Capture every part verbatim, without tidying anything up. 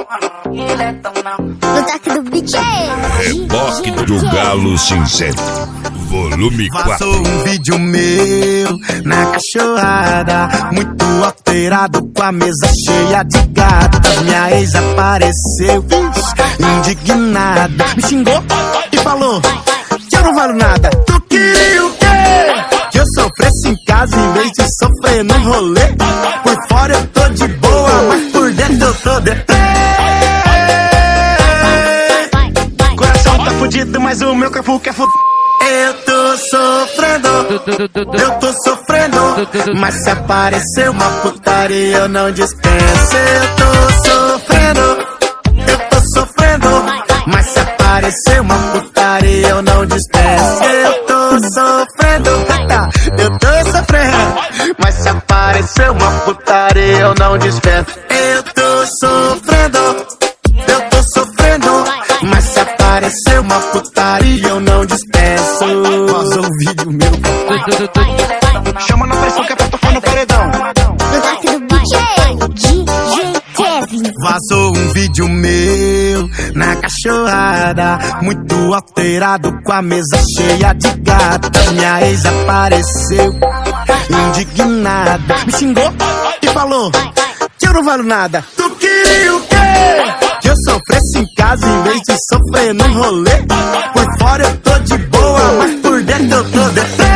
No toque do D J. Reboque do Galo Cinzento, volume quatro. Vazou um vídeo meu na cachorrada, muito alterado, com a mesa cheia de gatas. Minha ex apareceu, indignada, me xingou e falou que eu não valho nada. Tu queria o quê? Que eu sofresse em casa em vez de sofrer no rolê. Por fora eu tô de boa, mas por dentro eu tô deprê. Coração tá fudido, mas o meu corpo quer fuder. Eu tô sofrendo, eu tô sofrendo, mas se aparecer uma putaria eu não dispenso. Eu tô sofrendo, eu tô sofrendo, mas se aparecer uma putaria eu não dispenso. Eu tô sofrendo, eu tô sofrendo, mas se aparecer uma putaria eu não dispenso. Eu tô sofrendo, eu tô sofrendo, mas se aparecer uma putaria eu não dispenso. Vazou o vídeo meu. Chama na pressão que é pra tocar no paredão. No toque do D J. D J Kevin. Vazou um vídeo meu na cachorrada, muito alterado, com a mesa cheia de gatas. Minha ex apareceu, indignada, me xingou e falou que eu não valho nada. Tu queria o quê? Que eu sofresse em casa em vez de sofrer no rolê. Por fora eu tô de boa, mas por dentro eu tô deprê.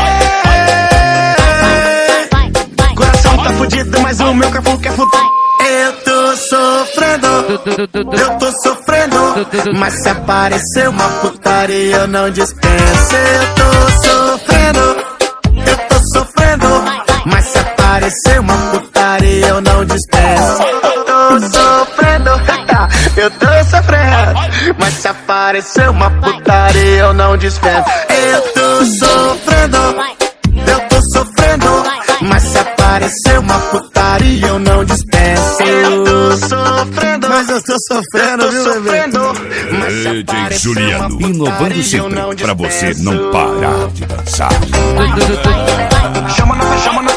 Coração tá fudido, mas o meu corpo quer fuder. Eu tô sofrendo, eu tô sofrendo, mas se aparecer uma putaria eu não dispenso. Eu tô sofrendo, eu tô sofrendo, mas se aparecer uma putaria eu não dispenso. Eu tô sofrendo, eu tô sofrendo, mas se aparecer uma putaria eu não dispenso. Eu tô sofrendo, eu tô sofrendo, mas se aparecer uma putaria eu não dispenso. Eu tô sofrendo, mas eu tô sofrendo, viu, bebê? D J Juliano, inovando sempre pra você não parar de dançar. Chama na, chama na